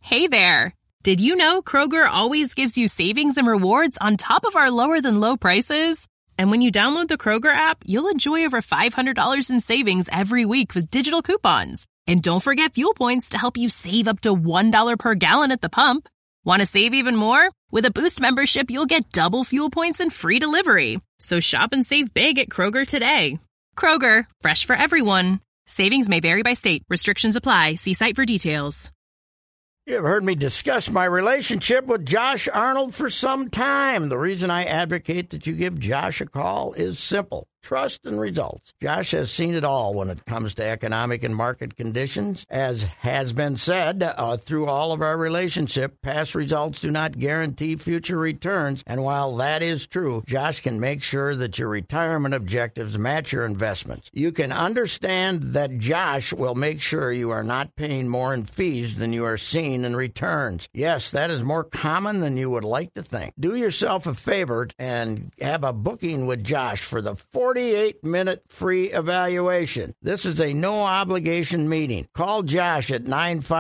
Hey there! Did you know Kroger always gives you savings and rewards on top of our lower-than-low prices? And when you download the Kroger app, you'll enjoy over $500 in savings every week with digital coupons. And don't forget fuel points to help you save up to $1 per gallon at the pump. Want to save even more? With a Boost membership, you'll get double fuel points and free delivery. So shop and save big at Kroger today. Kroger, fresh for everyone. Savings may vary by state. Restrictions apply. See site for details. You've heard me discuss my relationship with Josh Arnold for some time. The reason I advocate that you give Josh a call is simple. Trust and results. Josh has seen it all when it comes to economic and market conditions. As has been said through all of our relationship, past results do not guarantee future returns. And while that is true, Josh can make sure that your retirement objectives match your investments. You can understand that Josh will make sure you are not paying more in fees than you are seeing in returns. Yes, that is more common than you would like to think. Do yourself a favor and have a booking with Josh for the 48-minute free evaluation. This is a no-obligation meeting. Call Josh at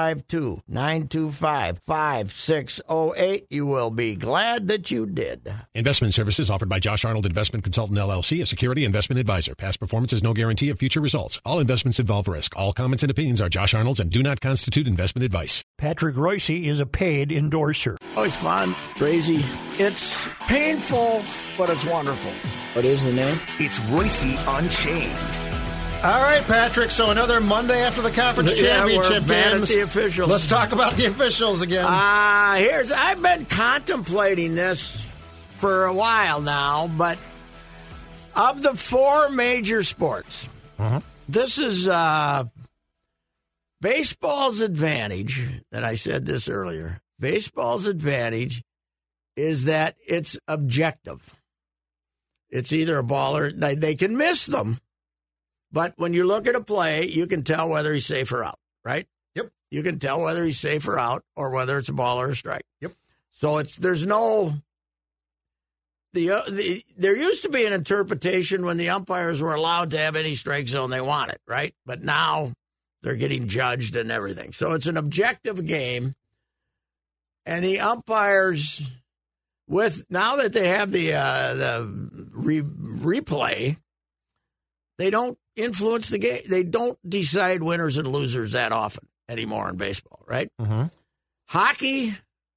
952-925-5608. You will be glad that you did. Investment services offered by Josh Arnold Investment Consultant, LLC, a security investment advisor. Past performance is no guarantee of future results. All investments involve risk. All comments and opinions are Josh Arnold's and do not constitute investment advice. Patrick Royce is a paid endorser. Oh, it's fun, crazy. It's painful, but it's wonderful. What is the name? It's Royce Unchained. All right, Patrick. So another Monday after the conference championship we're mad games. at the officials. Let's talk about the officials again. I've been contemplating this for a while now, but of the four major sports, this is baseball's advantage. And I said this earlier. Baseball's advantage is that it's objective. It's either a ball or they can miss them. But when you look at a play, you can tell whether he's safe or out, right? Yep. You can tell whether he's safe or out or whether it's a ball or a strike. Yep. So there's no there used to be an interpretation when the umpires were allowed to have any strike zone they wanted, right? But now they're getting judged and everything. So it's an objective game. And the umpires, now that they have the replay, they don't influence the game. They don't decide winners and losers that often anymore in baseball, right? Mm-hmm. Hockey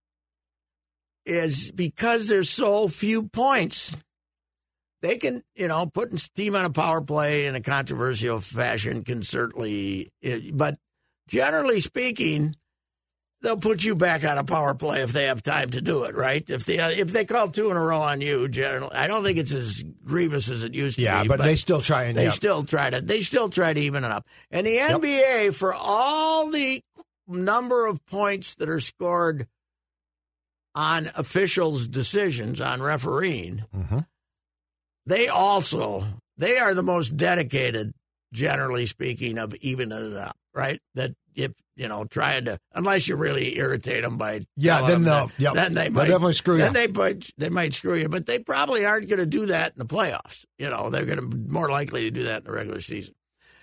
is, because there's so few points, they can, putting a team on a power play in a controversial fashion can certainly, but generally speaking, they'll put you back on a power play if they have time to do it, right? If they call two in a row on you, generally, I don't think it's as grievous as it used to be. Yeah, but they still try and still try to even it up. And the NBA, for all the number of points that are scored on officials' decisions on refereeing, they are the most dedicated, generally speaking, of evening it up, right? That if trying to, unless you really irritate them by then they might definitely screw you. Then they might screw you, but they probably aren't going to do that in the playoffs. They're going to be more likely to do that in the regular season.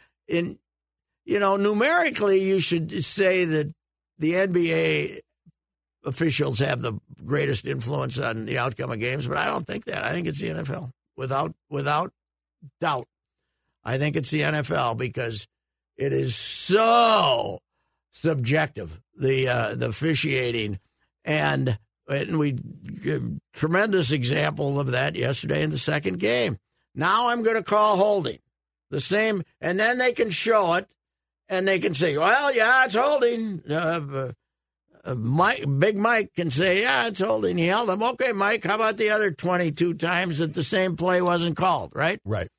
Numerically, you should say that the NBA officials have the greatest influence on the outcome of games, but I don't think that. I think it's the NFL without doubt. I think it's the NFL because it is so subjective, the officiating, and we tremendous example of that yesterday in the second game. Now I'm going to call holding the same, and then they can show it, and they can say, "Well, yeah, it's holding." Big Mike can say, "Yeah, it's holding. He held him." Okay, Mike, how about the other 22 times that the same play wasn't called? Right.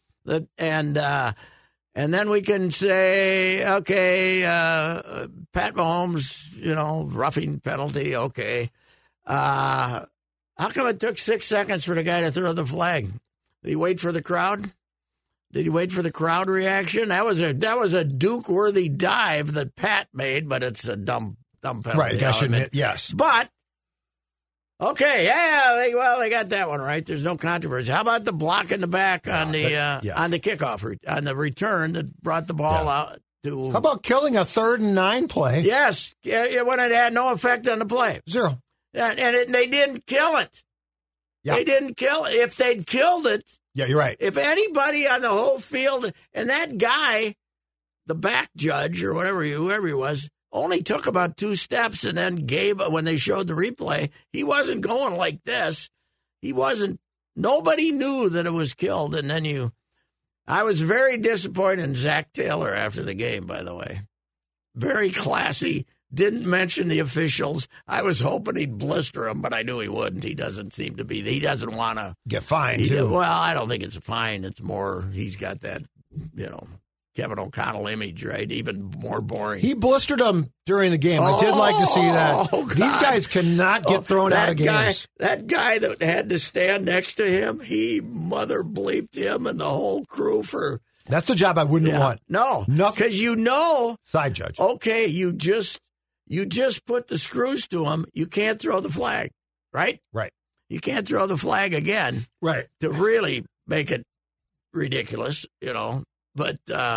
And then we can say, okay, Pat Mahomes, roughing penalty, okay. How come it took 6 seconds for the guy to throw the flag? Did he wait for the crowd? Did he wait for the crowd reaction? That was a Duke-worthy dive that Pat made, but it's a dumb penalty. Right, yes. But, okay, they got that one right. There's no controversy. How about the block in the back on the kickoff, on the return that brought the ball out, to. How about killing a 3rd and 9 play? Yes, when it had no effect on the play. 0. And they didn't kill it. Yeah. They didn't kill it. If they'd killed it, Yeah, you're right. if anybody on the whole field, and that guy, the back judge or whoever he was, only took about 2 steps and then when they showed the replay, he wasn't going like this. He wasn't. Nobody knew that it was killed. And then I was very disappointed in Zach Taylor after the game, by the way. Very classy. Didn't mention the officials. I was hoping he'd blister them, but I knew he wouldn't. He doesn't seem to be. He doesn't want to get fined, too. Well, I don't think it's a fine. It's more he's got that, Kevin O'Connell image, right? Even more boring. He blistered them during the game. I did like to see that. God. These guys cannot get thrown out of games. That guy that had to stand next to him, he mother bleeped him and the whole crew for. That's the job I wouldn't want. No, nothing. Because side judge. Okay, you just put the screws to him. You can't throw the flag, right? Right. You can't throw the flag again, right? To really make it ridiculous, But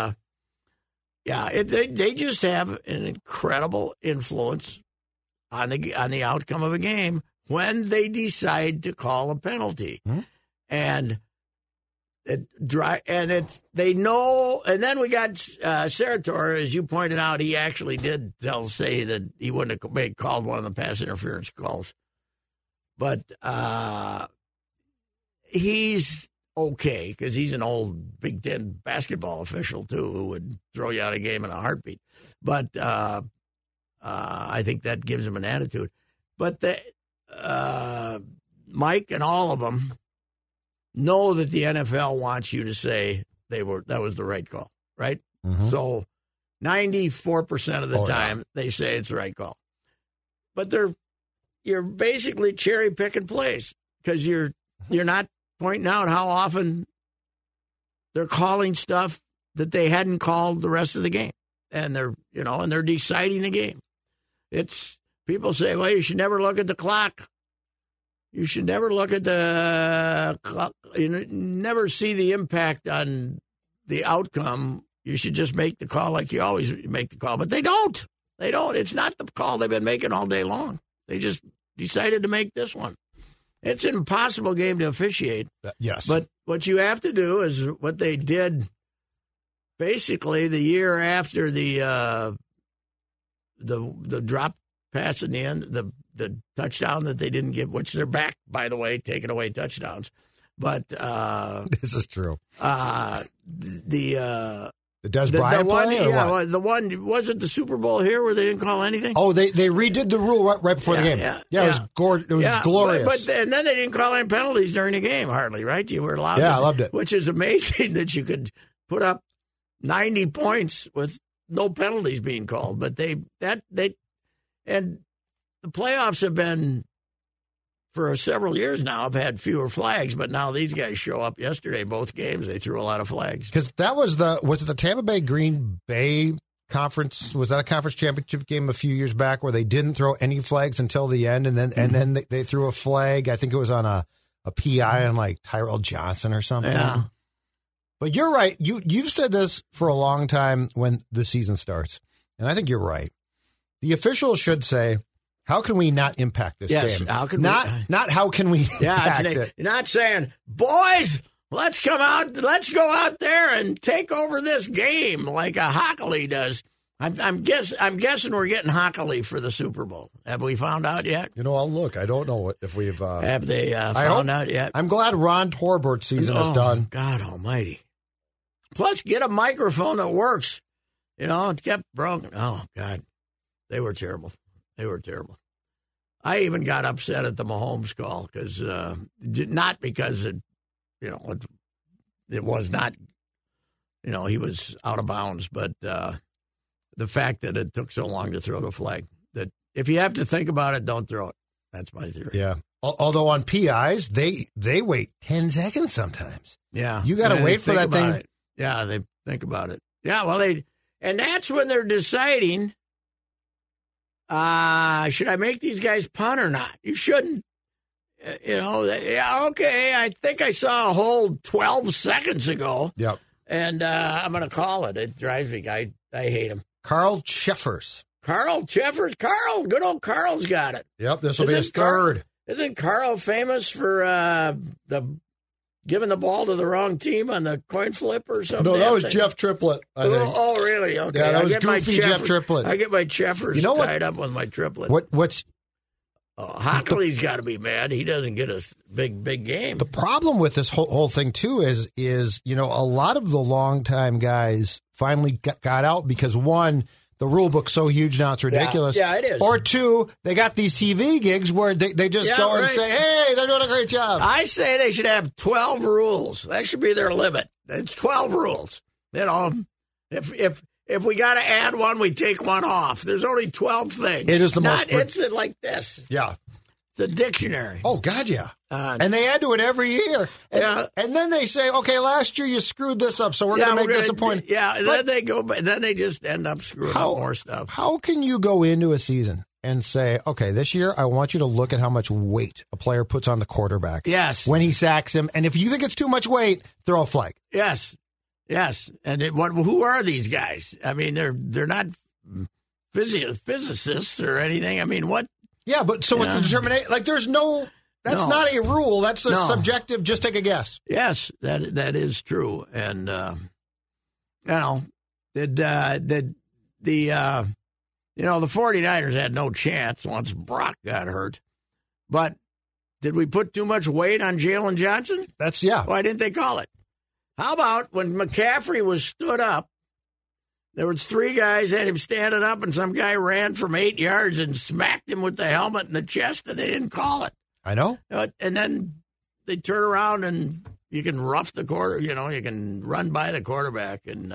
they just have an incredible influence on the outcome of a game when they decide to call a penalty, and they know. And then we got Sarator, as you pointed out, he actually did say that he wouldn't have called one of the pass interference calls, but he's okay, because he's an old Big Ten basketball official, too, who would throw you out of a game in a heartbeat. But I think that gives him an attitude. But Mike and all of them know that the NFL wants you to say that was the right call, right? Mm-hmm. So 94% of the time they say it's the right call. But you're basically cherry-picking plays, because you're not pointing out how often they're calling stuff that they hadn't called the rest of the game, and they're deciding the game. It's people say, well, you should never look at the clock. You should never look at the clock. You never see the impact on the outcome. You should just make the call like you always make the call, but they don't. They don't. It's not the call they've been making all day long. They just decided to make this one. It's an impossible game to officiate. Yes. But what you have to do is what they did basically the year after the drop pass in the end, the touchdown that they didn't give, which they're back, by the way, taking away touchdowns. But this is true. The Des Bryant play? Yeah, the one, was it the Super Bowl here where they didn't call anything? Oh, they redid the rule right before the game. Yeah, it was glorious. And then they didn't call any penalties during the game, hardly, right? You were allowed I loved it. Which is amazing that you could put up 90 points with no penalties being called. But and the playoffs have been, for several years now, have had fewer flags, but now these guys show up yesterday, both games, they threw a lot of flags. Because that was it the Tampa Bay Green Bay conference? Was that a conference championship game a few years back where they didn't throw any flags until the end, and then they threw a flag? I think it was on a PI on like Tyrell Johnson or something. Yeah. But you're right. You've said this for a long time when the season starts, and I think you're right. The officials should say, how can we not impact this game? How can not how can we impact it? You're not saying, boys, let's go out there and take over this game like a Hockley does. I'm guessing we're getting Hockley for the Super Bowl. Have we found out yet? I'll look. I don't know if we've. Have they found out yet? I'm glad Ron Torbert's season is done. God almighty. Plus, get a microphone that works. It kept broken. Oh, God. They were terrible. They were terrible. I even got upset at the Mahomes call because not because it was not, he was out of bounds, but the fact that it took so long to throw the flag. That if you have to think about it, don't throw it. That's my theory. Yeah. Although on PIs, they wait 10 seconds sometimes. Yeah. You got to wait for that thing. Yeah, they think about it. Yeah, well, and that's when they're deciding. Should I make these guys punt or not? You shouldn't. Okay, I think I saw a hold 12 seconds ago. Yep. And I'm going to call it. It drives me. I hate him. Carl Cheffers. Carl, good old Carl's got it. Yep, this will be his third. Isn't Carl famous for giving the ball to the wrong team on the coin flip or something? No, that was Jeff Triplett, I think. Oh, really? Okay. Yeah, that was goofy Jeff Triplett. I get my Cheffers tied up with my Triplett. Hockley's got to be mad. He doesn't get a big game. The problem with this whole thing, too, is a lot of the longtime guys finally got out because, one, the rule book's so huge now it's ridiculous. Yeah, it is. Or two, they got these TV gigs where they just go and say, hey, they're doing a great job. I say they should have 12 rules. That should be their limit. It's 12 rules. If we got to add one, we take one off. There's only 12 things. It is the most. It's like this. Yeah. It's a dictionary. Oh, God, yeah. And they add to it every year. And then they say, okay, last year you screwed this up, so we're going to make this a point. Yeah, then they just end up screwing up more stuff. How can you go into a season and say, okay, this year I want you to look at how much weight a player puts on the quarterback. Yes. When he sacks him. And if you think it's too much weight, throw a flag. Yes. And who are these guys? I mean, they're not physicists or anything. I mean, what? Yeah, but so with the determination, there's no, that's not a rule. That's a subjective, just take a guess. Yes, that is true. And, the 49ers had no chance once Brock got hurt. But did we put too much weight on Jalen Johnson? Why didn't they call it? How about when McCaffrey was stood up, there was 3 guys had him standing up, and some guy ran from 8 yards and smacked him with the helmet in the chest, and they didn't call it. I know. And then they turn around, and you can rough the quarter. You can run by the quarterback. And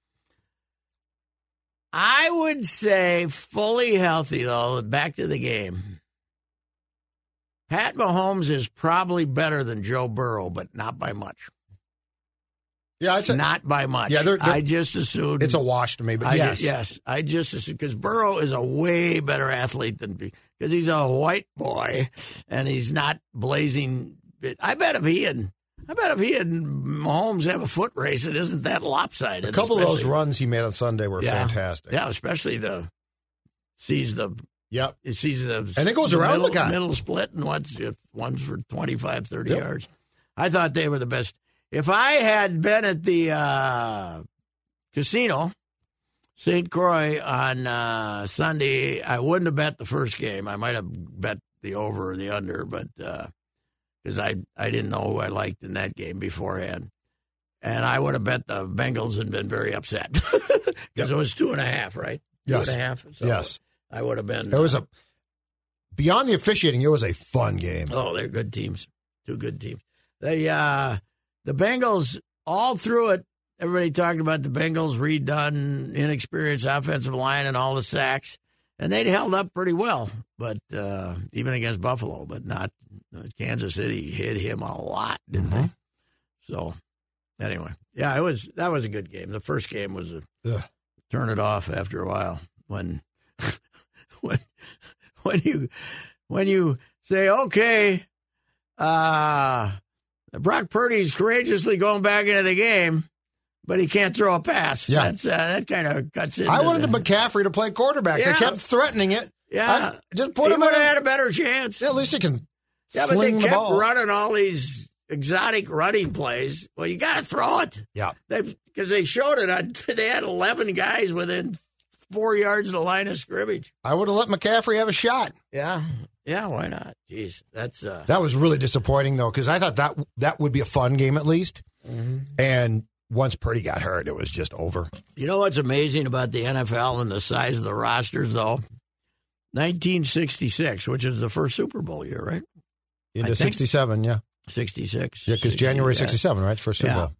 I would say fully healthy, though, back to the game. Pat Mahomes is probably better than Joe Burrow, but not by much. Yeah, not by much. Yeah, I just assumed it's a wash to me. But yes, I just assumed because Burrow is a way better athlete than because he's a white boy and he's not blazing. I bet if he and Mahomes have a foot race, it isn't that lopsided. A couple of those runs he made on Sunday were fantastic. Yeah, especially sees the. Yep. It sees the. And it goes around the guy. Middle split and one's for 25, 30 yards. I thought they were the best. If I had been at the casino, St. Croix, on Sunday, I wouldn't have bet the first game. I might have bet the over or the under, but because I didn't know who I liked in that game beforehand. And I would have bet the Bengals and been very upset because it was 2.5, right? Yes. 2.5. So yes. I would have been. It was beyond the officiating, it was a fun game. Oh, they're good teams. 2 good teams. The Bengals, all through it, everybody talked about the Bengals redone, inexperienced offensive line and all the sacks. And they'd held up pretty well, but even against Buffalo, but not Kansas City hit him a lot, didn't they? So, anyway, that was a good game. The first game was turn it off after a while when you say, okay, Brock Purdy's courageously going back into the game, but he can't throw a pass. Yeah. That kind of cuts in. I wanted McCaffrey to play quarterback. Yeah. They kept threatening it. Yeah. Just put him would have had a better chance. Yeah, at least he can but they sling the kept ball. running all these exotic running plays. Well, you got to throw it. Yeah. Because they showed it. They had 11 guys within 4 yards of the line of scrimmage. I would have let McCaffrey have a shot. Yeah. Yeah, why not? Jeez, that was really disappointing, though, because I thought that would be a fun game at least. Mm-hmm. And once Purdy got hurt, it was just over. You know what's amazing about the NFL and the size of the rosters, though? 1966, which is the first Super Bowl year, right? Into 67, yeah. 66. Yeah, because January 67, right? First Super Bowl.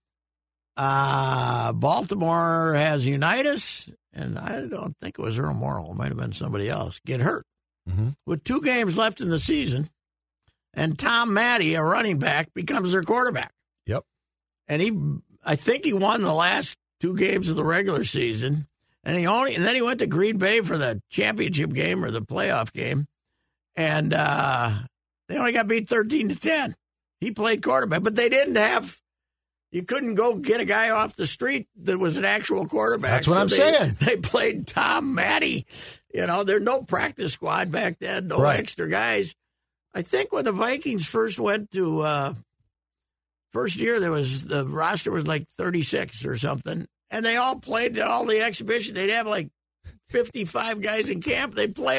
Baltimore has Unitas, and I don't think it was Earl Morrall. It might have been somebody else. Get hurt. Mm-hmm. With 2 games left in the season, and Tom Matte, a running back, becomes their quarterback. Yep. And I think he won the last 2 games of the regular season, and then he went to Green Bay for the championship game or the playoff game, and they only got beat 13-10. He played quarterback, but they didn't have You couldn't go get a guy off the street that was an actual quarterback. That's what I'm saying. They played Tom Matty. There's no practice squad back then, no extra guys. I think when the Vikings first went to first year, the roster was like 36 or something, and they all played all the exhibition. They'd have like 55 guys in camp. They play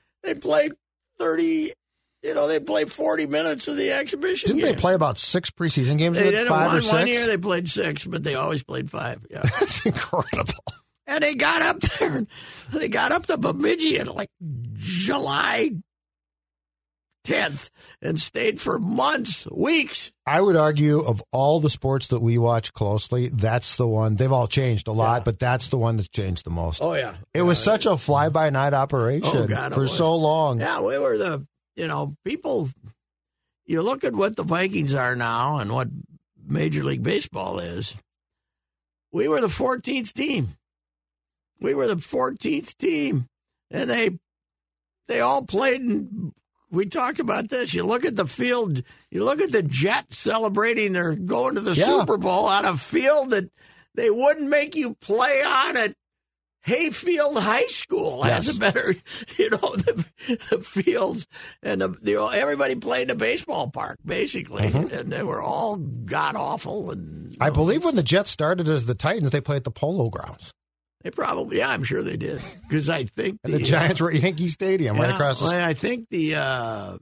30. They played 40 minutes of the exhibition. Didn't they play about 6 preseason games? They did 5 or 6? One year they played 6, but they always played 5. Yeah. That's incredible. And they got up there. They got up to Bemidji in like July 10th and stayed for months, weeks. I would argue of all the sports that we watch closely, that's the one. They've all changed a lot, but that's the one that's changed the most. Oh, yeah. It was such a fly-by-night operation for so long. Yeah, we were people, you look at what the Vikings are now and what Major League Baseball is. We were the 14th team. And they all played, and we talked about this. You look at the field, you look at the Jets celebrating their going to the Super Bowl on a field that they wouldn't make you play on at Hayfield High School. Has a better, the fields, and everybody played in a baseball park, basically, and they were all god-awful. And I believe when the Jets started as the Titans, they played at the Polo Grounds. They probably, I'm sure they did, because I think the Giants were at Yankee Stadium right across the street. I think the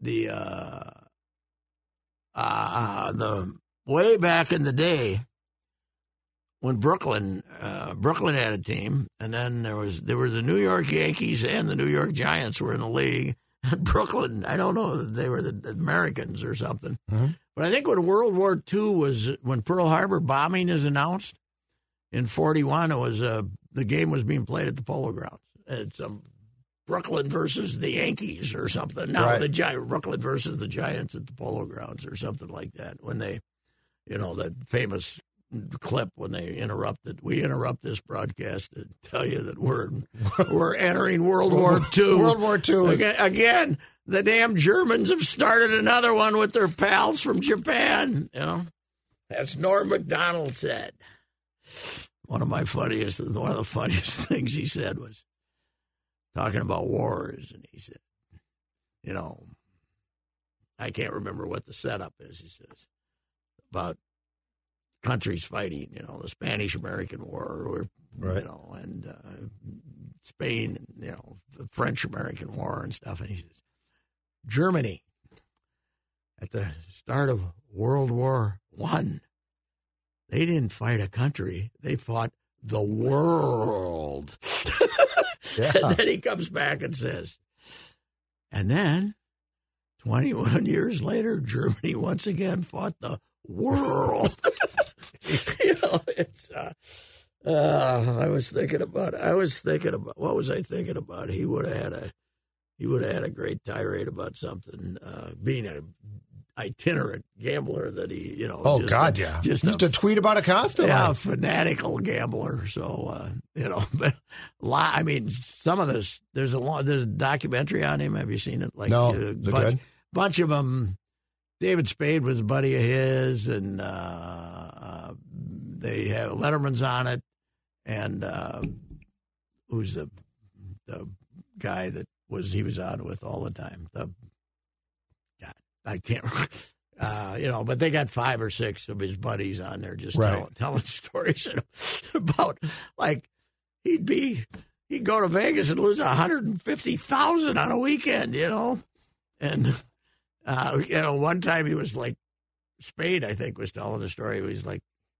way back in the day when Brooklyn had a team, and then there were the New York Yankees and the New York Giants were in the league. And Brooklyn, I don't know, they were the Americans or something. But I think when World War II was, when Pearl Harbor bombing is announced, in 1941, it was the game was being played at the Polo Grounds. It's Brooklyn versus the Yankees or something. No, Brooklyn versus the Giants at the Polo Grounds or something like that. When they, that famous clip when they we interrupt this broadcast to tell you that we're entering World War II. World War II. Again, the damn Germans have started another one with their pals from Japan. As Norm Macdonald said. One of the funniest things he said was talking about wars, and he said, I can't remember what the setup is. He says about countries fighting, the Spanish-American War, and Spain, the French-American War and stuff. And he says, Germany, at the start of World War I, they didn't fight a country. They fought the world. And then he comes back and says, and then 21 years later, Germany once again fought the world. I was thinking about, what was I thinking about? He would have had a great tirade about something, being an itinerant gambler that he, Just used to tweet about it constantly. Yeah, a fanatical gambler. So, some of this, there's a documentary on him. Have you seen it? No, bunch of them. David Spade was a buddy of his, and they have Letterman's on it, and who's the guy that he was on with all the time. I can't remember, but they got 5 or 6 of his buddies on there just telling stories about, like, he'd go to Vegas and lose $150,000 on a weekend, and one time he was like, Spade, I think, was telling a story. He was like,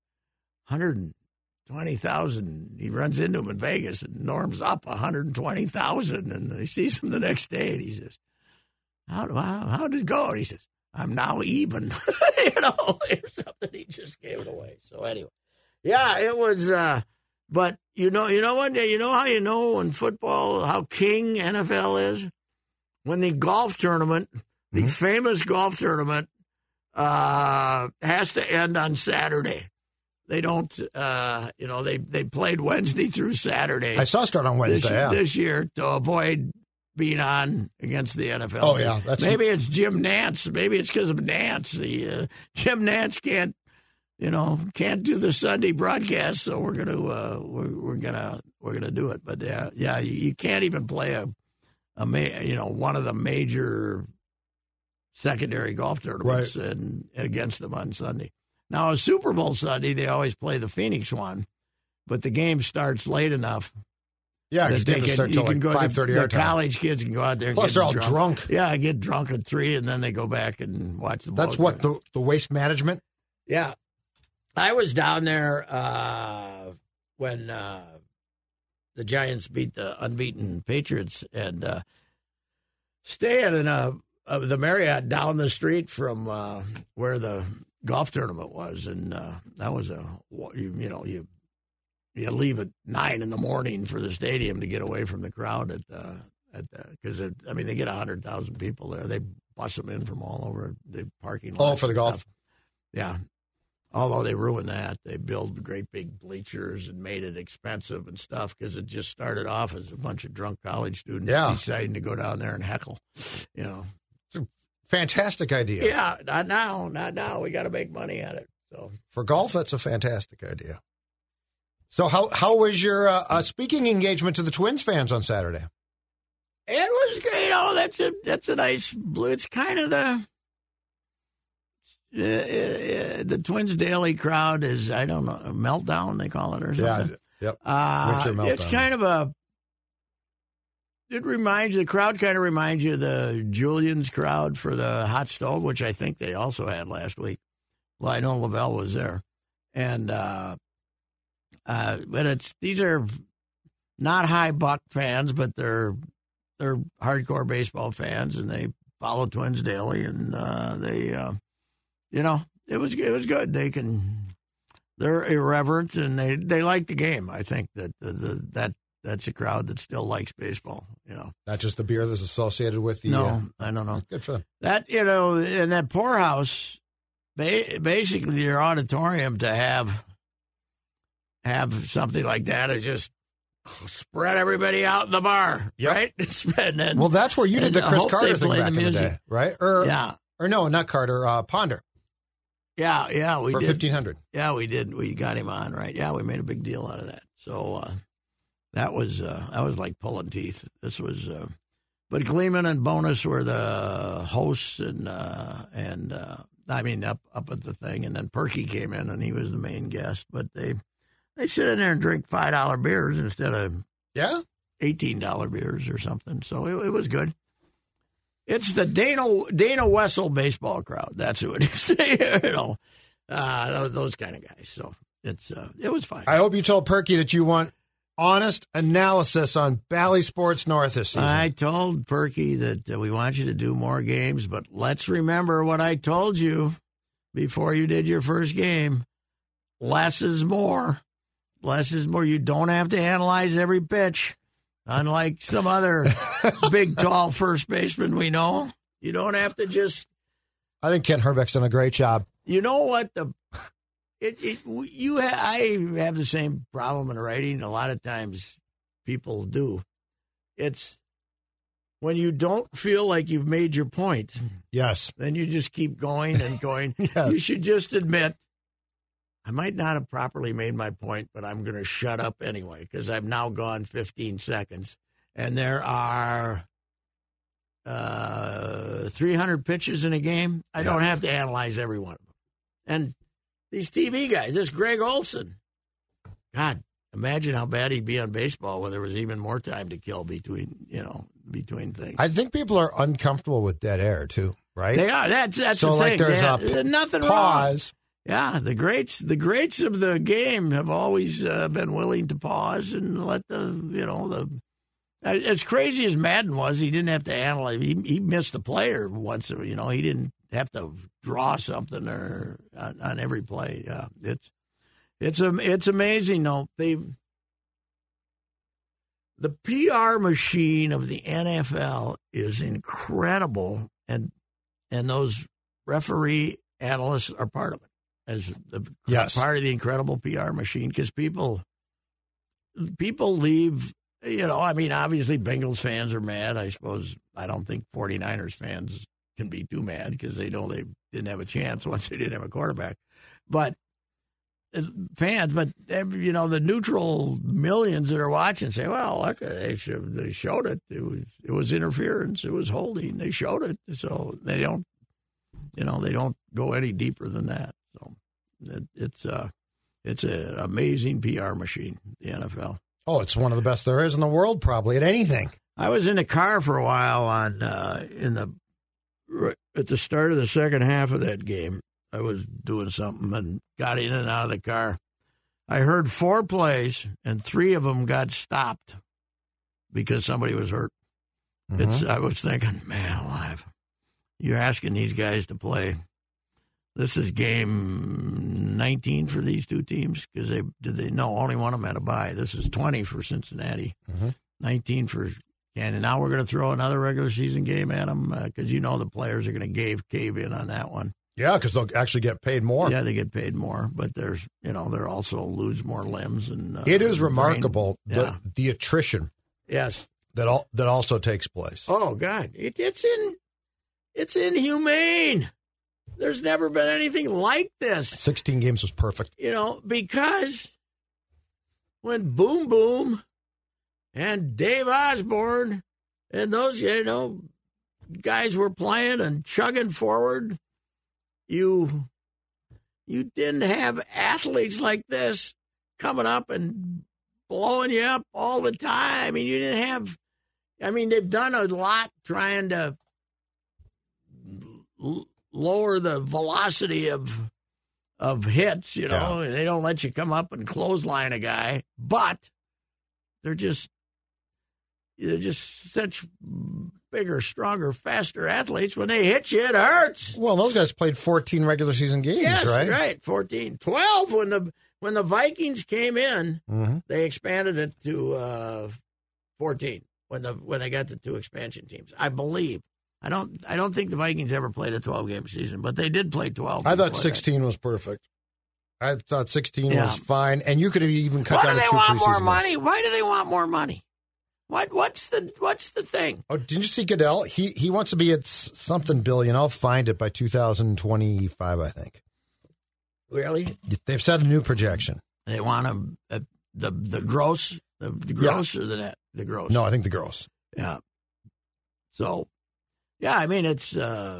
$120,000. He runs into him in Vegas, and Norm's up $120,000, and he sees him the next day, and he says, How did it go? And he says, I'm now even. Or something. He just gave it away. So anyway, it was. But you know what? You know how in football how king NFL is when the golf tournament, the famous golf tournament, has to end on Saturday. They don't. They played Wednesday through Saturday. I saw it start on Wednesday this year to avoid being on against the NFL. Oh, yeah. Maybe it's Jim Nantz. Maybe it's because of Nantz. Jim Nantz can't, can't do the Sunday broadcast, so we're gonna do it. But you can't even play one of the major secondary golf tournaments and against them on Sunday. Now, a Super Bowl Sunday, they always play the Phoenix one, but the game starts late enough. Yeah, because they start until like 5:30 our time. The college kids can go out there and Plus, they're all drunk. Yeah, get drunk at 3, and then they go back and watch the ball. That's what, the waste management? Yeah. I was down there when the Giants beat the unbeaten Patriots and staying in the Marriott down the street from where the golf tournament was. And that was you leave at 9 in the morning for the stadium to get away from the crowd because they get 100,000 people there. They bus them in from all over the parking lot. Oh, for the golf. Stuff. Yeah. Although they ruined that. They built great big bleachers and made it expensive and stuff because it just started off as a bunch of drunk college students deciding to go down there and heckle. It's a fantastic idea. Yeah, not now. We got to make money at it. So for golf, that's a fantastic idea. So how was your speaking engagement to the Twins fans on Saturday? It was great. That's a nice blue. It's kind of the Twins Daily crowd is, I don't know, a meltdown they call it or something. Yeah, yep. Winter meltdown. It's kind of the crowd kind of reminds you of the Julian's crowd for the hot stove, which I think they also had last week. Well, I know Lavelle was there. And, but these are not high buck fans, but they're hardcore baseball fans, and they follow Twins Daily, and it was good. They're irreverent and they like the game. I think that's a crowd that still likes baseball. Not just the beer that's associated with the. No, I don't know. Good for them. That in that poorhouse, basically your auditorium to have something like that is just spread everybody out in the bar, right? Well, that's where you did the Chris Carter thing back in the day, right? Or no, not Carter, Ponder. Yeah, we did. For 1,500. Yeah, we did. We got him on, right? Yeah, we made a big deal out of that. So that was like pulling teeth. This was, but Gleeman and Bonus were the hosts, and up at the thing, and then Perky came in, and he was the main guest. But they sit in there and drink $5 beers instead of $18 beers or something. So it was good. It's the Dana Wessel baseball crowd. That's who it is. Those kind of guys. So it was fine. I hope you told Perky that you want honest analysis on Bally Sports North this season. I told Perky that we want you to do more games, but let's remember what I told you before you did your first game. Less is more. Less is more. You don't have to analyze every pitch. Unlike some other big, tall first baseman we know, you don't have to just. I think Kent Herbeck's done a great job. You know what I have the same problem in writing. A lot of times, people do. It's when you don't feel like you've made your point. Yes. Then you just keep going and going. Yes. You should just admit, I might not have properly made my point, but I'm going to shut up anyway because I've now gone 15 seconds. And there are 300 pitches in a game. I don't have to analyze every one of them. And these TV guys, this Greg Olson, God, imagine how bad he'd be on baseball when there was even more time to kill between things. I think people are uncomfortable with dead air, too, right? They are. That's so the thing. There's nothing pause. Wrong. Yeah, the greats of the game have always been willing to pause and let as crazy as Madden was, he didn't have to analyze. He missed a player once. He didn't have to draw something or on every play. Yeah, it's amazing though. The PR machine of the NFL is incredible, and those referee analysts are part of it. As part of the incredible PR machine, because people leave, obviously Bengals fans are mad. I suppose I don't think 49ers fans can be too mad because they know they didn't have a chance once they didn't have a quarterback. But fans, but the neutral millions that are watching say, "Well, look, they showed it. It was interference. It was holding. They showed it." So they don't, they don't go any deeper than that. So it's an amazing PR machine, the NFL. Oh, it's one of the best there is in the world, probably at anything. I was in the car for a while at the start of the second half of that game. I was doing something and got in and out of the car. I heard 4 plays, and 3 of them got stopped because somebody was hurt. Mm-hmm. I was thinking, man alive, you're asking these guys to play. This is game 19 for these two teams because only one of them had a bye. This is 20 for Cincinnati, 19 for Canyon. Now we're going to throw another regular season game at them because the players are going to cave in on that one. Yeah, because they'll actually get paid more. Yeah, they get paid more, but there's they're also lose more limbs and. It is remarkable the attrition. Yes, that also takes place. Oh God, it's inhumane. There's never been anything like this. 16 games was perfect. Because when Boom Boom and Dave Osborne and those guys were playing and chugging forward. You didn't have athletes like this coming up and blowing you up all the time. I mean, you didn't have. I mean, they've done a lot trying to lower the velocity of hits. And they don't let you come up and clothesline a guy, but they're just such bigger, stronger, faster athletes. When they hit you, it hurts. Well, those guys played 14 regular season games, yes, right? Right, 14. 12 when the Vikings came in, they expanded it to 14 when they got the 2 expansion teams. I believe. I don't think the Vikings ever played a 12-game season, but they did play 12. I thought 16 was perfect. I thought 16 was fine, and you could have even cut down to 2 preseason. Why do they want more money? Why do they want more money? What's the thing? Oh, didn't you see Goodell? He wants to be at something billion. I'll find it by 2025, I think. Really? They've set a new projection. They want the gross, the gross or the net? The gross. No, I think the gross. Yeah. So, yeah, I mean it's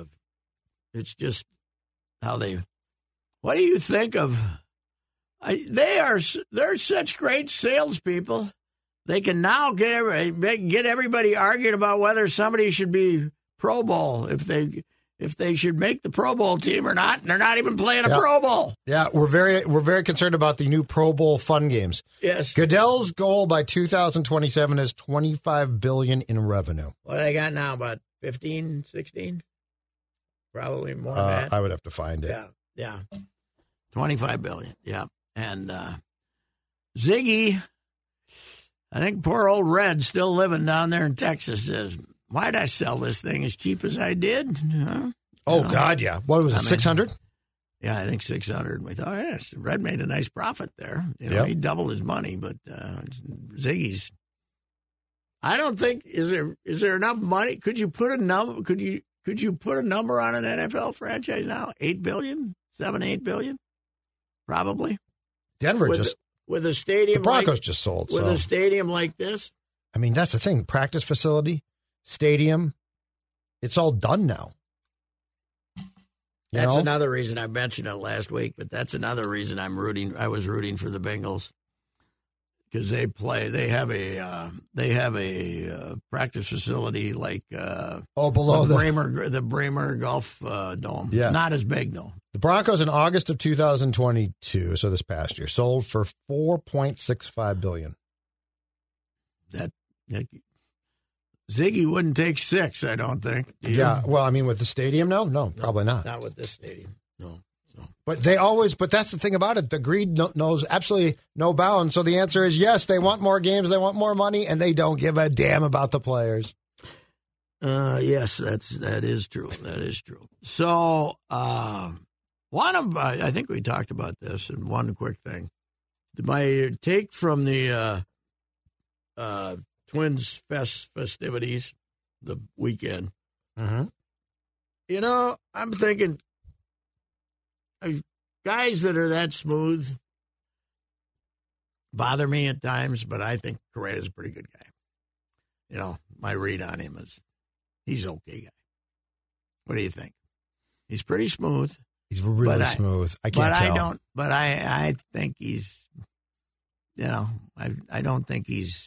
just how they. What do you think of? They're such great salespeople. They can now get everybody arguing about whether somebody should be Pro Bowl if they should make the Pro Bowl team or not, and they're not even playing a Pro Bowl. Yeah, we're very concerned about the new Pro Bowl fun games. Yes. Goodell's goal by 2027 is $25 billion in revenue. What do they got now? About 15, 16? Probably more than that. I would have to find it. Yeah. $25 billion. Yeah. And Ziggy, I think poor old Red, still living down there in Texas, says, why'd I sell this thing as cheap as I did? God, yeah. What was it, 600? Yeah, I think 600. We thought, yes, Red made a nice profit there. He doubled his money, but Ziggy's. I don't think is there enough money? Could you put a number? Could you put a number on an NFL franchise now? $8 billion, $7-8 billion, probably. Denver with a stadium. The Broncos just sold with a stadium like this. I mean, that's the thing. Practice facility, stadium, it's all done now. That's another reason I mentioned it last week, but that's another reason I was rooting for the Bengals because they have a practice facility like below the Bremer Golf Dome. Yeah, not as big though. The Broncos in August of 2022, so this past year, sold for $4.65 billion. That Ziggy wouldn't take 6, I don't think. Yeah, well, I mean, with the stadium, no, probably not. Not with this stadium, no. So. But that's the thing about it. The greed knows absolutely no bounds. So the answer is yes, they want more games, they want more money, and they don't give a damn about the players. Yes, that is true. That is true. So, I think we talked about this, and one quick thing. My take from the Twins festivities, the weekend. Mm-hmm. I'm thinking, guys that are that smooth, bother me at times, but I think Correa's a pretty good guy. You know, my read on him is he's okay guy. What do you think? He's pretty smooth. He's really smooth. I can't tell. I think he's, you know, I don't think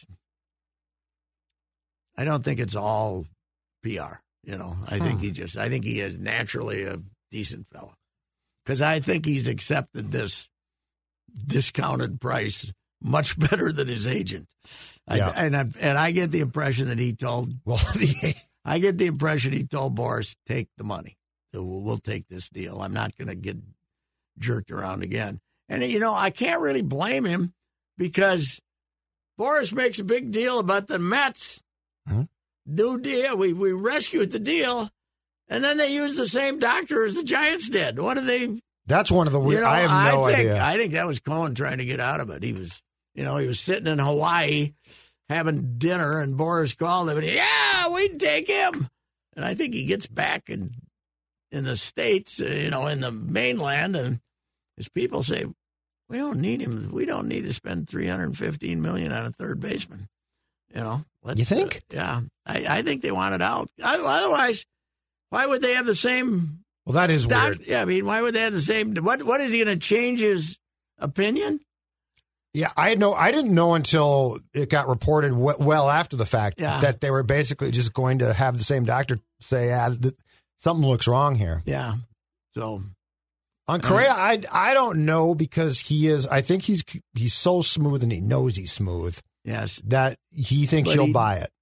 it's all PR. You know, I think he is naturally a decent fellow. Because I think he's accepted this discounted price much better than his agent. Yeah. And I get the impression that he told. Well, I get the impression he told Boris, take the money. So we'll take this deal. I'm not going to get jerked around again. And, you know, I can't really blame him because Boris makes a big deal about the Mets. New deal. We rescued the deal. And then they used the same doctor as the Giants did. What do they? That's one of the weird. I have no idea. I think that was Cohen trying to get out of it. He was sitting in Hawaii having dinner, and Boris called him, and yeah, we'd take him. And I think he gets back in the States, in the mainland, and his people say, we don't need him. We don't need to spend $315 million on a third baseman. You think? Yeah, I think they want it out. Otherwise, why would they have the same? Well, that is weird. Yeah, I mean, why would they have the same? What is he going to change his opinion? Yeah, I didn't know until it got reported well after the fact that they were basically just going to have the same doctor say, something looks wrong here. Yeah. So on Correa, I don't know because I think he's so smooth and he knows he's smooth. Yes. That he thinks you'll buy it.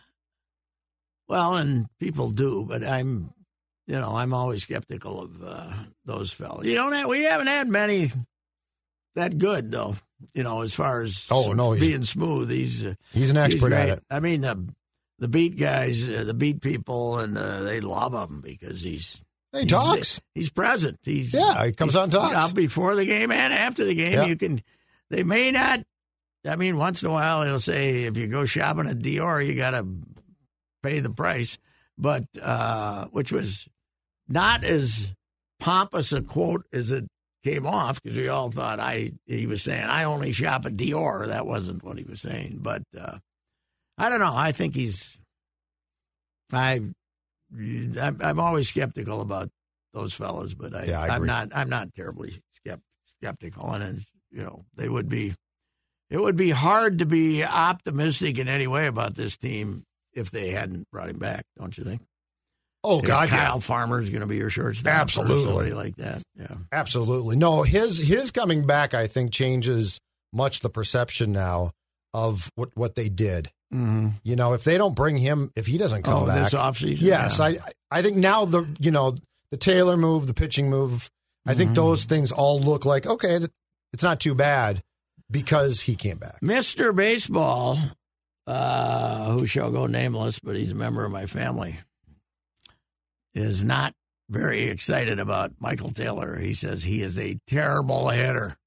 Well, and people do, but I'm always skeptical of those fellas. We haven't had many that good though. As far as being smooth, he's an expert at it. I mean, the beat guys, the beat people, and they love him because he talks. He's present. He comes on and talks before the game and after the game. Yeah. They may not. I mean, once in a while he'll say, if you go shopping at Dior, you got to pay the price, but which was not as pompous a quote as it came off because we all thought he was saying, I only shop at Dior. That wasn't what he was saying, but I don't know. I think I'm always skeptical about those fellas, but I'm not terribly skeptical, and it would be hard to be optimistic in any way about this team if they hadn't brought him back, don't you think? Oh, God, Kyle Farmer's going to be your shortstop. Absolutely. Somebody like that. Yeah. Absolutely. No, his coming back, I think, changes much the perception now of what they did. Mm-hmm. If they don't bring him, if he doesn't come back. This offseason? Yes. Yeah. I think now the Taylor move, the pitching move, I think those things all look like, okay, it's not too bad because he came back. Mr. Baseball, who shall go nameless, but he's a member of my family, is not very excited about Michael Taylor. He says he is a terrible hitter.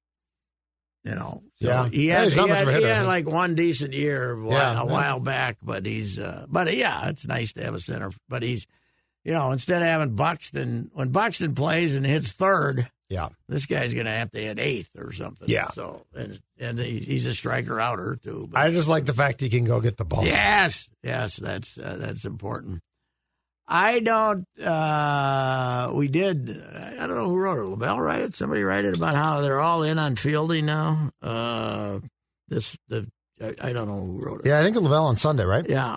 He had like one decent year a while back, but it's nice to have a center. But he's, instead of having Buxton, when Buxton plays and hits third, this guy's going to have to hit eighth or something. Yeah. So and he's a striker outer too. But I just like the fact he can go get the ball. Yes, that's important. I don't. We did. I don't know who wrote it. LaBelle write it. Somebody write it about how they're all in on fielding now. I don't know who wrote it. Yeah, I think LaBelle on Sunday, right? Yeah.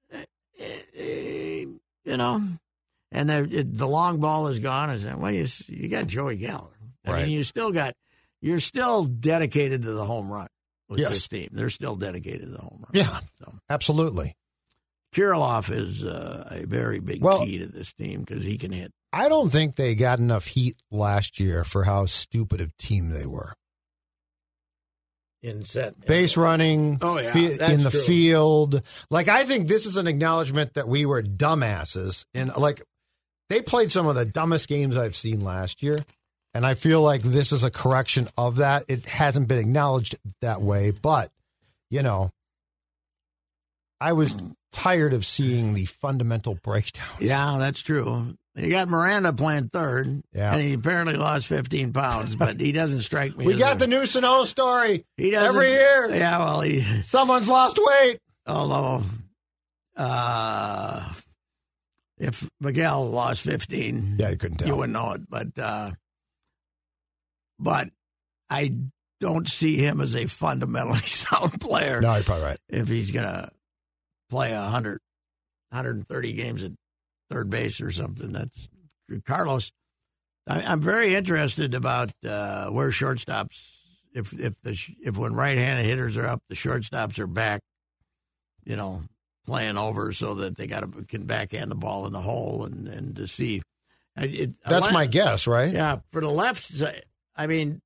And the long ball is gone. I said, well, you got Joey Gallo. I mean, you're still dedicated to the home run with this team. They're still dedicated to the home run. Yeah, absolutely. Kirilloff is a very big key to this team because he can hit. I don't think they got enough heat last year for how stupid a team they were. Base running, in the field. I think this is an acknowledgement that we were dumbasses. And, they played some of the dumbest games I've seen last year. And I feel like this is a correction of that. It hasn't been acknowledged that way. But, I was tired of seeing the fundamental breakdowns. Yeah, that's true. You got Miranda playing third, Yeah. and he apparently lost 15 pounds, but he doesn't strike me. We got the new Sano story every year. Yeah, well, Someone's lost weight. although if Miguel lost 15, Yeah, you couldn't tell. you wouldn't know it. But I don't see him as a fundamentally sound player. No, you're probably right. If he's going to play 130 games at third base or something. That's Carlos. I'm very interested about where shortstops. If when right-handed hitters are up, the shortstops are back. Playing over so that they can backhand the ball in the hole and to see. That's my guess, right? Yeah, for the left side. I mean,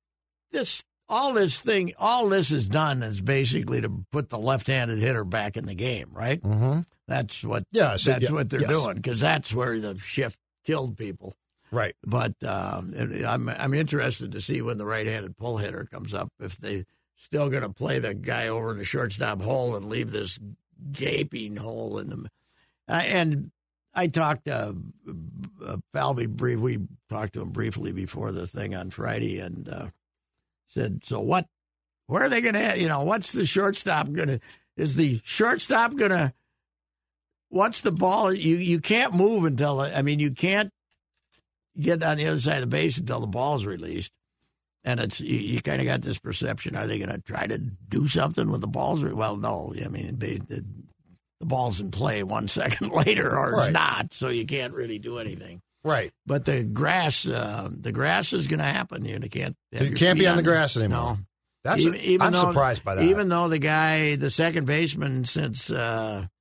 all this is done is basically to put the left-handed hitter back in the game, right? Mm-hmm. That's what. Yeah, what they're doing because that's where the shift killed people. Right. But I'm interested to see when the right-handed pull hitter comes up if they still going to play the guy over in the shortstop hole and leave this gaping hole in them. And I talked to Falvey we talked to him briefly before the thing on Friday and said, so where are they going to, what's the shortstop going to, is the shortstop going to, what's the ball? You can't move until, you can't get on the other side of the base until the ball's released. And it's you kind of got this perception: are they going to try to do something with the balls? Well, no. The ball's in play 1 second later, or it's not, so you can't really do anything. Right. But the grass is going to happen. You can't. You can't be on the grass anymore. No. I'm surprised by that. Even though the second baseman since Charlie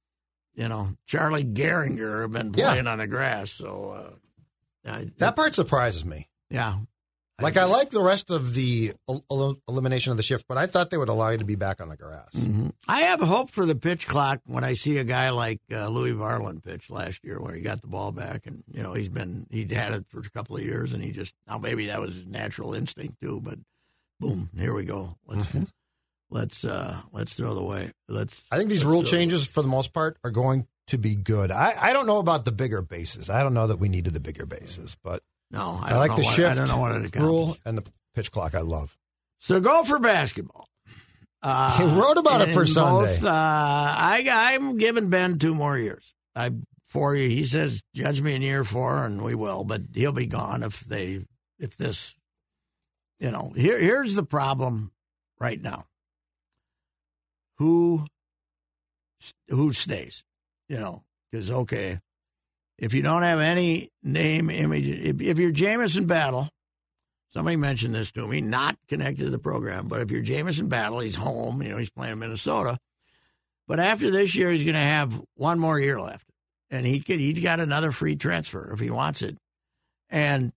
Gehringer have been playing on the grass, so that part surprises me. Yeah. I like the rest of the elimination of the shift, but I thought they would allow you to be back on the grass. Mm-hmm. I have hope for the pitch clock when I see a guy like Louis Varland pitch last year where he got the ball back and, he'd had it for a couple of years and now maybe that was his natural instinct too, but boom, here we go. Let's throw the way. I think these rule changes for the most part are going to be good. I don't know about the bigger bases. I don't know that we needed the bigger bases, but. No, I like the shift I don't know what it rule and the pitch clock. I love. So go for basketball. He wrote about it for Sunday. I'm giving Ben 2 more years. 4 years. He says, judge me in year 4, and we will. But he'll be gone if this. Here's the problem right now. Who stays? Because if you don't have any name, image, if you're Jamison Battle, somebody mentioned this to me, not connected to the program, but if you're Jamison Battle, he's home, he's playing in Minnesota. But after this year, he's going to have 1 more year left. And he's got another free transfer if he wants it. And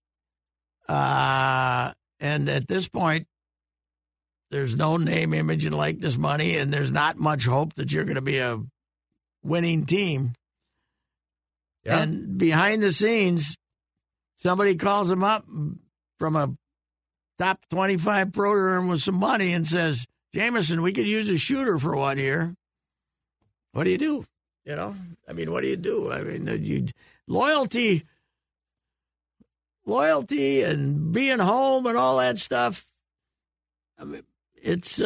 at this point, there's no name, image, and likeness money, and there's not much hope that you're going to be a winning team. Yeah. And behind the scenes, somebody calls him up from a top 25 program with some money and says, Jamison, we could use a shooter for 1 year. What do you do? What do you do? Loyalty and being home and all that stuff. It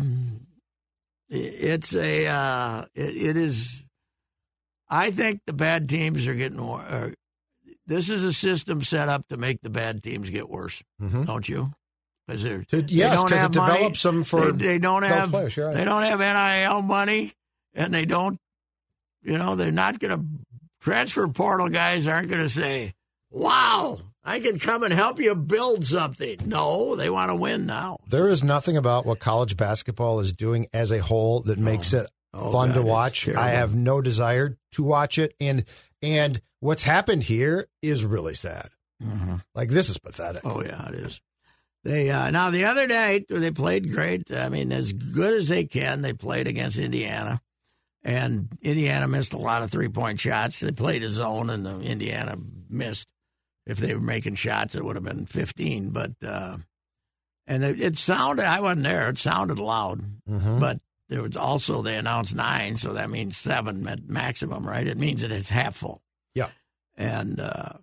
is. I think the bad teams are getting more. This is a system set up to make the bad teams get worse, don't you? Because it develops them for they don't have players, right. They don't have NIL money, and they don't. They're not going to. Transfer portal guys aren't going to say, "Wow, I can come and help you build something." No, they want to win now. There is nothing about what college basketball is doing as a whole that makes it fun to watch. I have no desire to watch it, and what's happened here is really sad. Mm-hmm. This is pathetic. Oh yeah, it is. They now the other night they played great. As good as they can. They played against Indiana, and Indiana missed a lot of 3-point shots. They played a zone, and Indiana missed. If they were making shots, it would have been 15. But it sounded. I wasn't there. It sounded loud, but. There was also, they announced 9, so that means 7 at maximum, right? It means that it's half full. Yeah. And,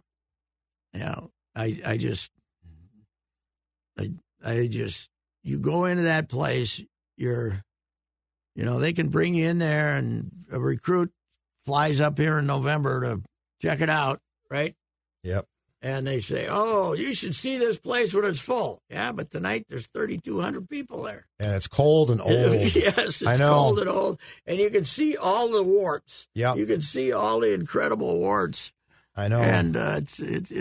I just, you go into that place, they can bring you in there, and a recruit flies up here in November to check it out, right? Yep. And they say, oh, you should see this place when it's full. Yeah, but tonight there's 3,200 people there. And it's cold and old. Yes, it's cold and old. And you can see all the warts. Yeah. You can see all the incredible warts. I know. And it's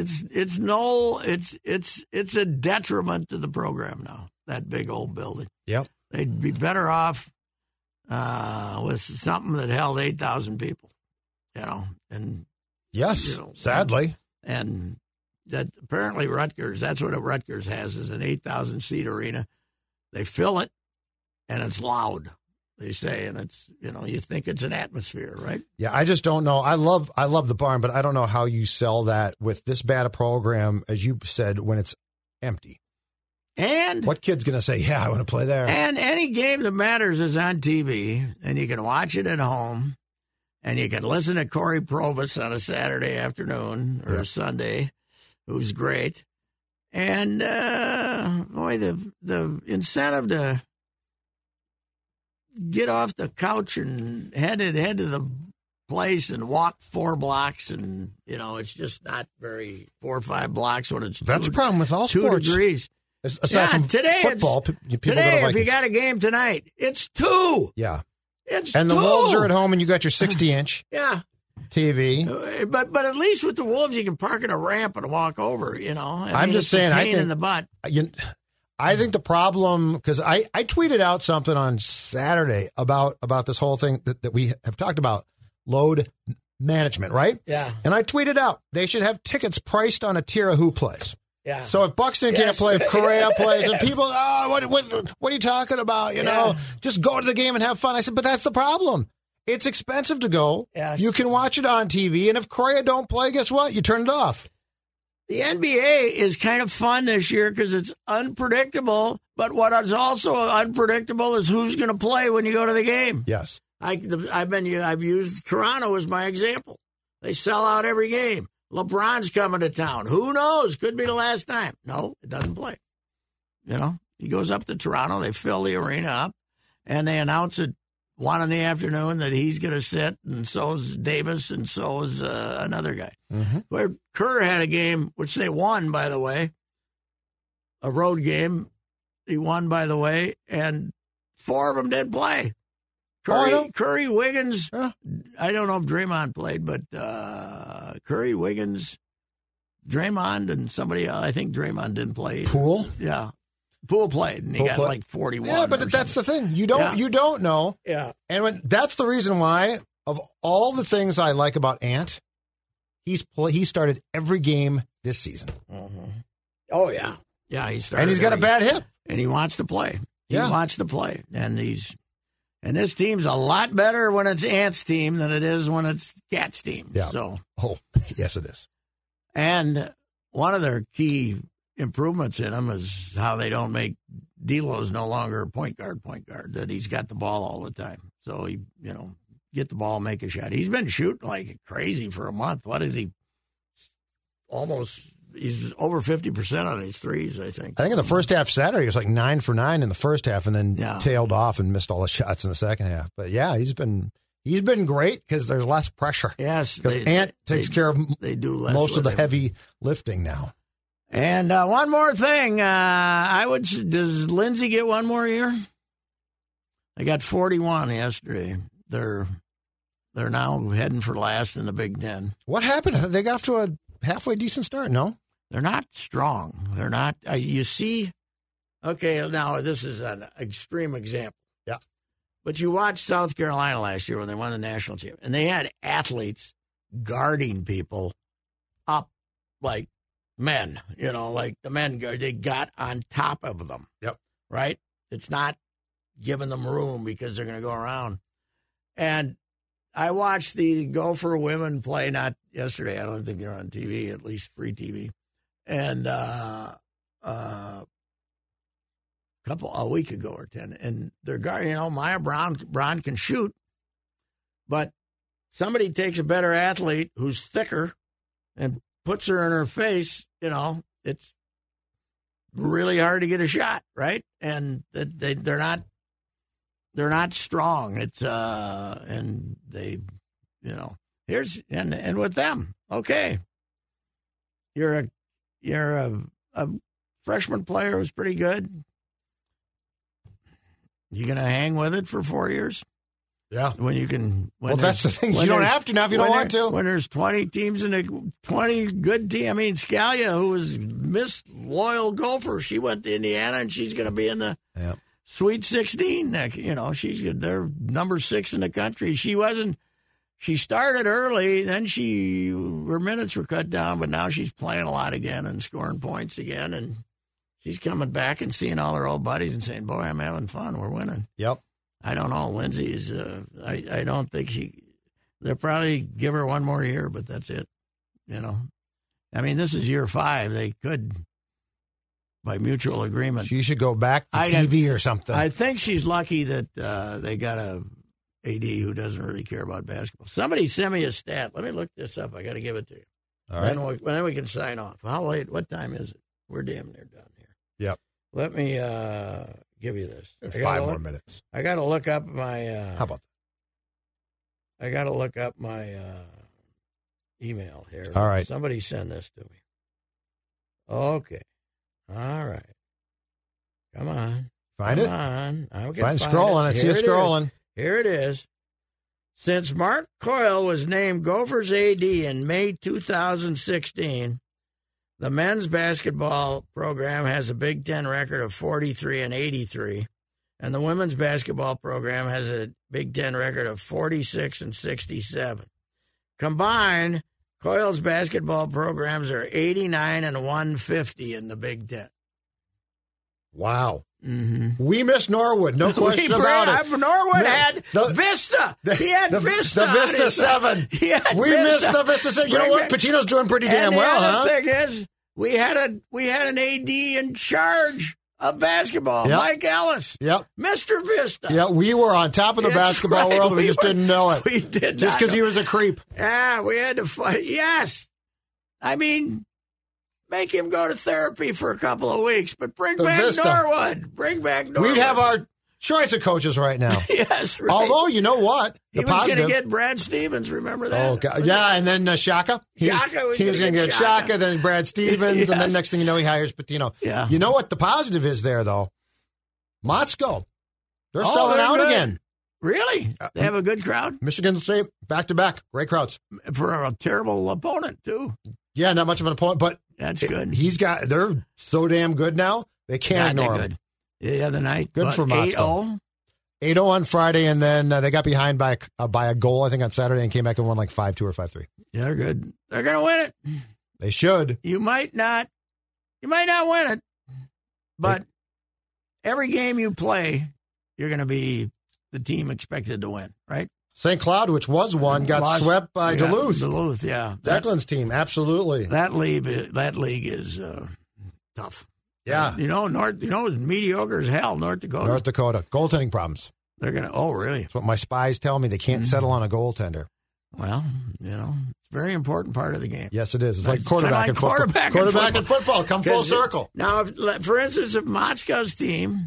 a detriment to the program now, that big old building. Yep. They'd be better off with something that held 8,000 people, and yes, sadly. And that apparently Rutgers, that's what Rutgers has, is an 8,000-seat arena. They fill it, and it's loud, they say, and it's, you think it's an atmosphere, right? Yeah, I just don't know. I love the barn, but I don't know how you sell that with this bad a program, as you said, when it's empty. And what kid's going to say, yeah, I want to play there? And any game that matters is on TV, and you can watch it at home, and you can listen to Corey Provis on a Saturday afternoon or a Sunday, who's great. And, boy, the incentive to get off the couch and head to the place and walk 4 blocks, and, it's just not 4 or 5 blocks when it's That's a problem with all 2 sports. degrees. Aside from football, if you got a game tonight, it's 2. Yeah. It's and 2. The Wolves are at home, and you got your 60-inch TV. But at least with the Wolves, you can park in a ramp and walk over. I'm just saying, I think in the butt. I think the problem, because I tweeted out something on Saturday about this whole thing that we have talked about, load management, right? Yeah. And I tweeted out they should have tickets priced on a tier of who plays. Yeah. So if Buxton can't play, if Correa plays, and people, what are you talking about? Just go to the game and have fun. I said, but that's the problem. It's expensive to go. Yes. You can watch it on TV, and if Correa don't play, guess what? You turn it off. The NBA is kind of fun this year because it's unpredictable. But what is also unpredictable is who's going to play when you go to the game. Yes. I've used Toronto as my example. They sell out every game. LeBron's coming to town. Who knows? Could be the last time. No, it doesn't play. He goes up to Toronto. They fill the arena up, and they announce at 1 in the afternoon that he's going to sit, and so is Davis, and so is another guy. Mm-hmm. Where Kerr had a game, which they won, by the way, a road game. He won, by the way, and 4 of them didn't play. Curry, Wiggins. Yeah. I don't know if Draymond played, but Curry, Wiggins, Draymond, and somebody else. I think Draymond didn't play either. Poole? Yeah. Poole played, and he got like 41. Yeah, but that's the thing. You don't know. Yeah. And that's the reason why, of all the things I like about Ant, he started every game this season. Mm-hmm. Oh, yeah. Yeah, he started. And he's got a bad hip. And he wants to play. He wants to play. And this team's a lot better when it's Ant's team than it is when it's Cat's team. Yeah. So. Oh, yes, it is. And one of their key improvements in him is how they don't make D'Lo's no longer a point guard, that he's got the ball all the time. So he, get the ball, make a shot. He's been shooting like crazy for a month. What is he? He's over 50% on his threes, I think. I think in the first half Saturday, he was like 9 for 9 in the first half, and then tailed off and missed all the shots in the second half. But yeah, he's been great because there's less pressure. Yes, because Ant takes care of most of the heavy lifting now. And one more thing, does Lindsay get one more year? They got 41 yesterday. They're now heading for last in the Big Ten. What happened? They got off to a halfway decent start, no? They're not strong. They're not. You see, okay, now this is an extreme example. Yeah. But you watched South Carolina last year when they won the national championship, and they had athletes guarding people up like men, like the men guard. They got on top of them. Yep. Right? It's not giving them room because they're going to go around. And I watched the Gopher women play, not yesterday. I don't think they're on TV, at least free TV. And a week ago or 10. And they're guarding, Maya Brown can shoot. But somebody takes a better athlete who's thicker and puts her in her face, it's really hard to get a shot, right? And they're not strong. It's and they, here's and with them, okay, you're a freshman player who's pretty good. You gonna hang with it for 4 years? Yeah. When you can. Well, that's the thing. You don't have to now if you don't want to. When there's 20 teams in a 20 good team. I mean, Scalia, who was Miss Loyal Gopher, she went to Indiana and she's going to be in the Sweet 16. They're number 6 in the country. She wasn't. She started early, then her minutes were cut down, but now she's playing a lot again and scoring points again, and she's coming back and seeing all her old buddies and saying, "Boy, I'm having fun. We're winning." Yep. I don't know. Lindsay is. I don't think they'll probably give her one more year, but that's it. I mean, this is year 5. They could, by mutual agreement. She should go back to TV or something. I think she's lucky that they got a AD who doesn't really care about basketball. Somebody sent me a stat. Let me look this up. I got to give it to you. All right. Then we can sign off. How late? What time is it? We're damn near done here. Yep. Let me give you this. 5 more minutes. I got to look up my. How about that? I got to look up my email here. All right. Somebody send this to me. Okay. All right. Come on. Find it? Come on. Find scrolling. I see it scrolling. Here it is. Since Mark Coyle was named Gophers AD in May 2016, the men's basketball program has a Big Ten record of 43-83, and the women's basketball program has a Big Ten record of 46-67. Combined, Coyle's basketball programs are 89-150 in the Big Ten. Wow. Mm-hmm. We miss Norwood, no question about it. Norwood had Vista. He had Vista. The Vista 7. We missed the Vista 7. You know what? Patino's doing pretty damn well, huh? The thing is, we had an AD in charge of basketball, Mike Ellis. Yep. Mr. Vista. Yeah, we were on top of the basketball world. We just didn't know it. We did just because he was a creep. Yeah, we had to fight. Yes. I mean, make him go to therapy for a couple of weeks, but bring back Vista. Norwood. Bring back Norwood. We'd have our choice of coaches right now. Yes, right. Although, you know what? He was going to get Brad Stevens, remember that? Oh, God. Yeah, and then Shaka. He was going to get Shaka, then Brad Stevens, yes. And then next thing you know, he hires Patino. Yeah. You know what the positive is there, though? Motzko. They're selling out good. Again. Really? They have a good crowd? Michigan State, back-to-back. Great crowds. For a terrible opponent, too. Yeah, not much of an opponent, but that's good. They're so damn good now, they can't ignore him. The other night. Good for Motzko. 8-0 on Friday, and then they got behind by a goal, I think, on Saturday, and came back and won like 5-2 or 5-3. Yeah, they're good. They're going to win it. They should. You might not win it, but every game you play, you're going to be the team expected to win, right? St. Cloud, which was one, got swept by Duluth. Duluth, yeah. Declan's team, absolutely. That league is tough. Yeah. It's mediocre as hell, North Dakota. North Dakota. Goaltending problems. They're going to, oh, really? That's what my spies tell me. They can't settle on a goaltender. Well, it's a very important part of the game. Yes, it is. It's like quarterback in football. Quarterback in football. Come full circle. Now, for instance, if Motzko's team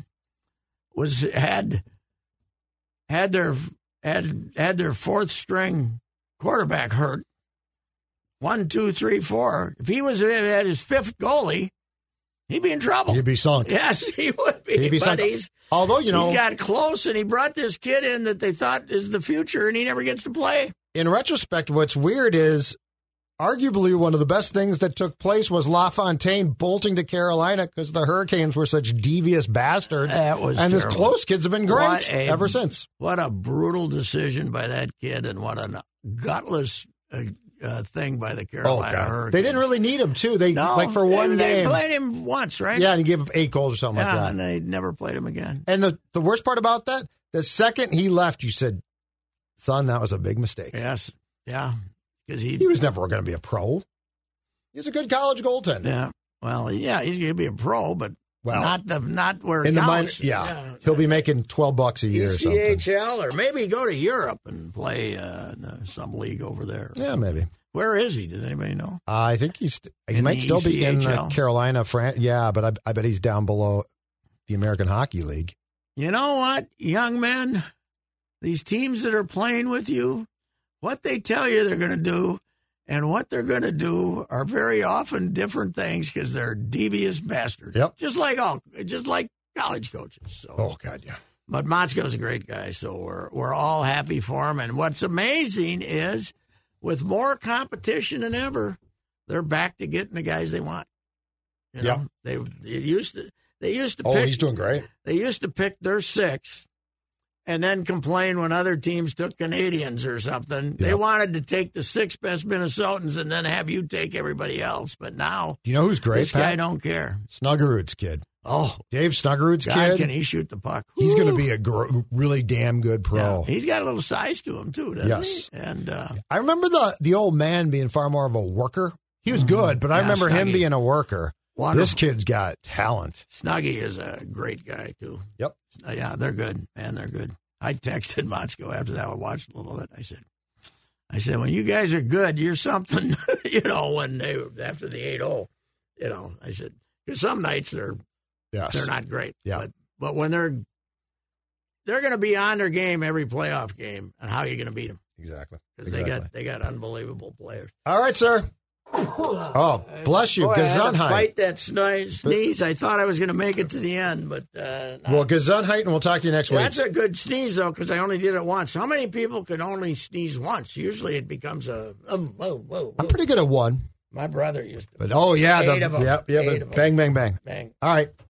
had their fourth string quarterback hurt, 1, 2, 3, 4. If he was at his fifth goalie, he'd be in trouble. He'd be sunk. Yes, he would be. He'd be sunk. Although, he's got close and he brought this kid in that they thought is the future, and he never gets to play. In retrospect, what's weird is arguably one of the best things that took place was LaFontaine bolting to Carolina because the Hurricanes were such devious bastards. That was and terrible. His close kids have been great ever since. What a brutal decision by that kid, and what a gutless thing by the Carolina Hurricanes. They didn't really need him, too. For one game. They played him once, right? Yeah, and he gave up 8 goals or something like that. And they never played him again. And the worst part about that, the second he left, you said, son, that was a big mistake. Yes. Yeah. Because he was never going to be a pro. He's a good college goaltender. Yeah. Well, yeah, he'd be a pro, but not where it in counts. The minor, he'll be making $12 a year or something. ECHL, or maybe go to Europe and play some league over there. Yeah, maybe. Where is he? Does anybody know? I think he In might the still be in ECHL? Carolina. Yeah, but I bet he's down below the American Hockey League. You know what, young men? These teams that are playing with you, what they tell you they're going to do and what they're going to do are very often different things because they're devious bastards. Yep. Just like college coaches. So. Oh, God, yeah. But Motzko's a great guy, so we're all happy for him. And what's amazing is, with more competition than ever, they're back to getting the guys they want. You know, they used to Oh, pick, he's doing great. They used to pick their 6 and then complain when other teams took Canadians or something. Yep. They wanted to take the 6 best Minnesotans and then have you take everybody else. But now, Do you know who's great, this Pat? guy don't care. Snuggerud's kid. Oh, Dave Snuggerud's God, kid. can he shoot the puck? He's going to Woo! be a really damn good pro. Yeah, he's got a little size to him, too, doesn't Yes. he? And I remember the old man being far more of a worker. He was good, but I Yeah, remember him Snuggie. being a worker. Wonderful. This kid's got talent. Snuggie is a great guy, too. Yep. Yeah, they're good. Man, they're good. I texted Motzko after that. I watched a little bit. I said, when you guys are good, you're something, when after the 8-0, I said, because some nights they're not great. Yeah. But when they're going to be on their game every playoff game, and how are you going to beat them? Exactly. Because they got unbelievable players. All right, sir. Oh, bless you. Boy, I had to Gesundheit. fight that sneeze. I thought I was going to make it to the end, but Well, Gesundheit, and we'll talk to you next week. that's a good sneeze, though, because I only did it once. How many people can only sneeze once? Usually it becomes a whoa. I'm pretty good at one. My brother used to. But, oh, yeah. Eight of them. Yep, Eight but of bang, bang, bang. Bang. All right.